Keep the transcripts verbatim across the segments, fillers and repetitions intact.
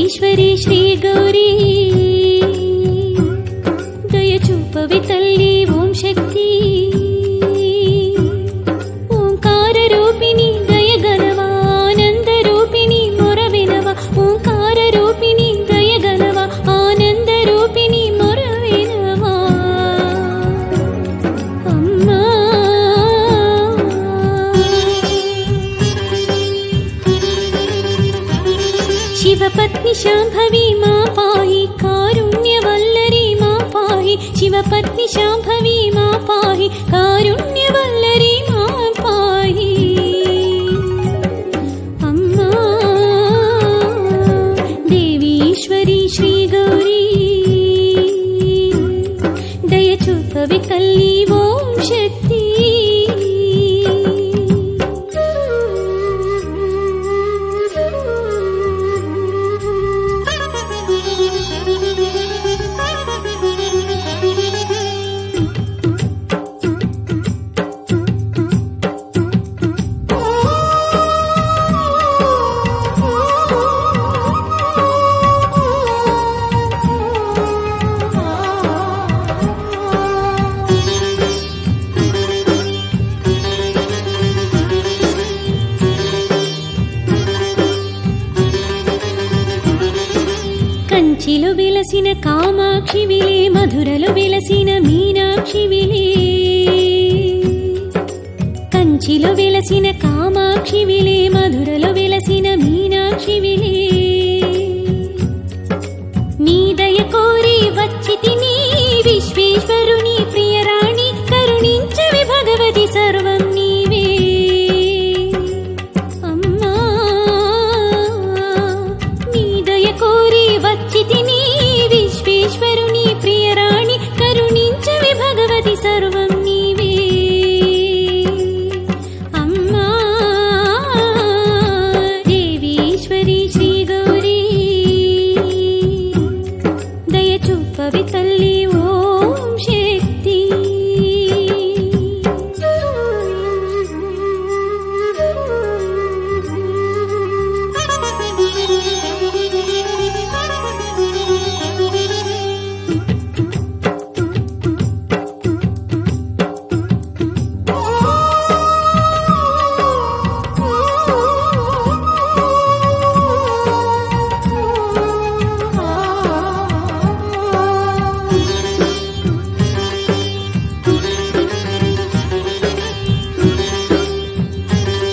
దేవీశ్వరి శ్రీ గౌరీ దయ చూపవి తల్లి ఓం శక్తి ఓంకార రూపిణి దయ గనవా ఆనంద రూపిణి మొర వినవా ఓంకార రూపిణి దయ గనవా ఆనంద రూపిణి మొర వినవా అమ్మా शिवपत्नी शाम्भवी मा पाहि कारुण्यवल्लरी मा पाहि शिवपत्नी शाम्भवी मा पाहि कारुण्यवल्लरी मा पाहि अम्मा देवीश्वरी श्री गौरी दय चूपवि तल्ली ओं शक्ति కంచిలో వెలసిన కామాక్షి విలే మధురలో వెలసిన మీనాక్షి విలే కంచిలో వెలసిన కామాక్షి విలే మధురలో వెలసిన మీనాక్షి విలే నీ దయ కోరి వచ్చితిని విశ్వేశ్వరుని ప్రియరాణి కరుణించవి భగవతి సర్వం నీవే అమ్మా నీ దయ కోరి వచ్చితిని విశ్వేశ్వరుని ప్రియరాణి కరుణించవి భగవతి సర్వం నీవే అమ్మా దేవీశ్వరి శ్రీ గౌరీ దయ చూపవి తల్లి ఓం శక్తి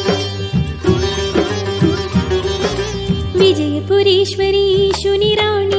విజయపురీశ్వరి శుని రాణి